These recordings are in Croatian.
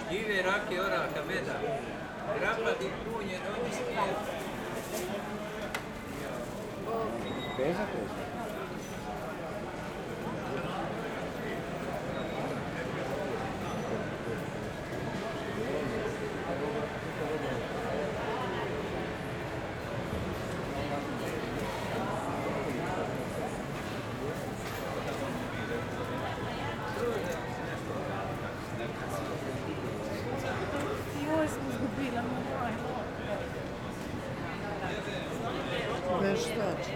Gljive, rake, oraha, meda, grapadi, krunje, donji smjer. Težak je. Joj, sam izgubila moj. Veštač.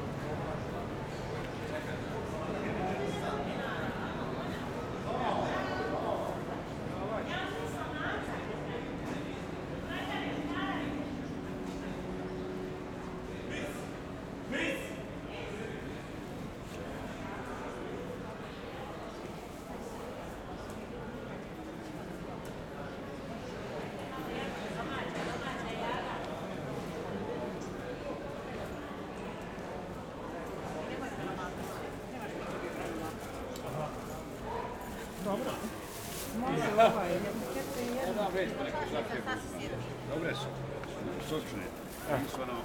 Dobro. Može ovaj, etikete i jedno. Dobre su. Sočne. Nisu ono...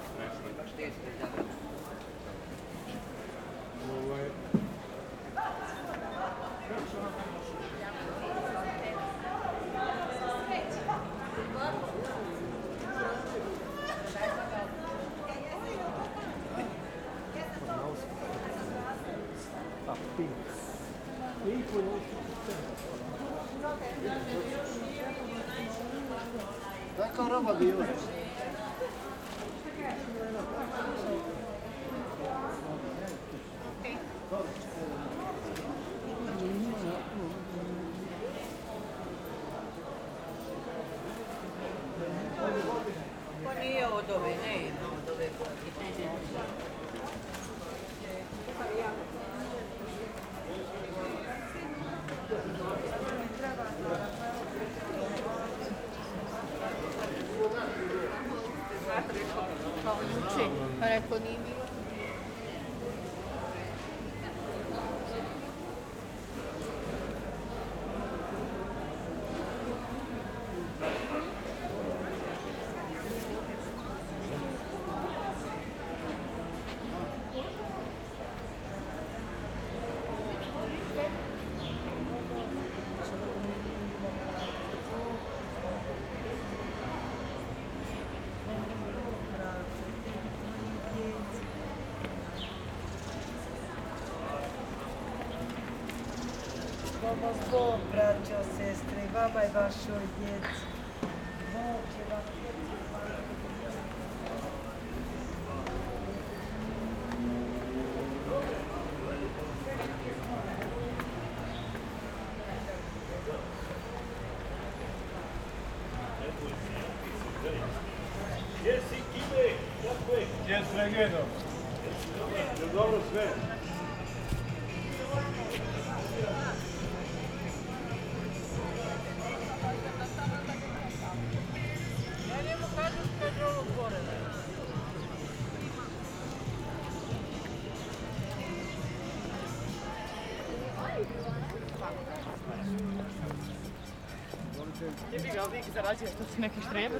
Taka roba bila. Pa nije od ove, ne ima od ove boje. Kao juče, pa rekao nije bilo. Vama Bog, braćo, sestre, vama i vašoj djeci. Bog će vam Jesi Kime, kako je? Jes, legendo. Je dobro sve? Ja njemu kažem kaže ovo gore. Gdje bi ga uvijek zarađio, što su neki štrebe?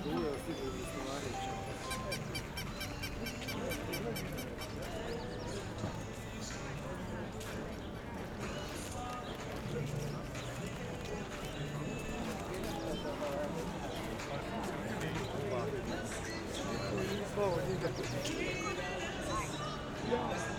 Bog,